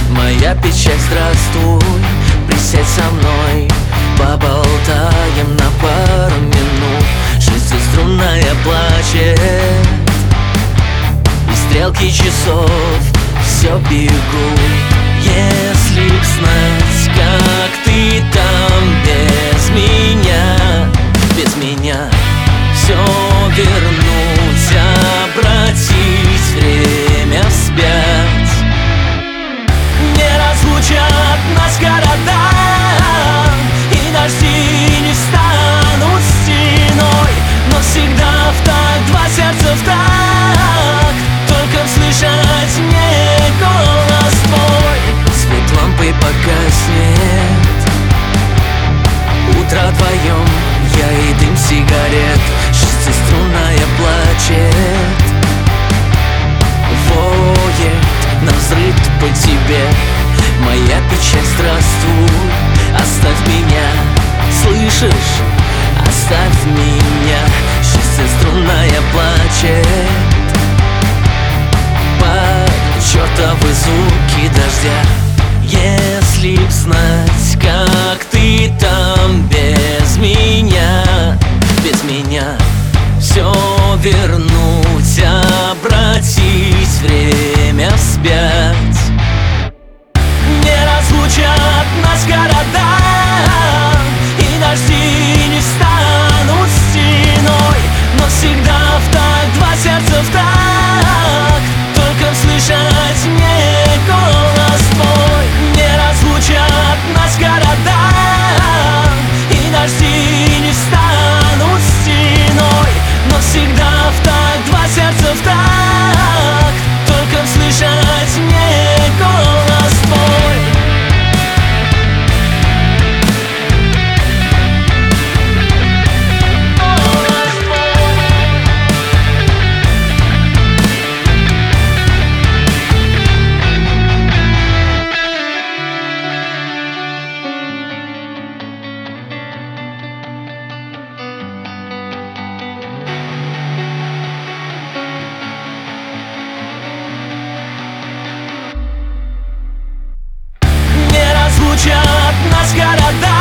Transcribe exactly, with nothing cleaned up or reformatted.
Моя печаль, здравствуй, присядь со мной, поболтаем на пару минут. Шестиструнная плачет, и стрелки часов все бегут. Если б знать, как ты там без меня, без меня все вернуть, обратить время вспять. Не разлучат нас города, и дожди не станут стеной, но всегда в такт, два сердца в такт, только слышать мне голос твой. Свет лампы погаснет, утро вдвоем, я и дым сигарет. Шестиструнная плачет, воет навзрыд по тебе. Моя печаль, здравствуй, оставь меня, слышишь? Оставь меня. Шестиструнная плачет под чертовы звуки дождя. Если б знать, как ты там без меня, без меня все вернуть, обратить время вспять. Не разлучат нас города, и дожди не станут стеной, но всегда в такт, два сердца в такт, только слышать мне голос твой. Не разлучат нас города, и дожди не станут стеной, но всегда в такт, два сердца в такт, только слышать мне голос твой. Разлучат нас города,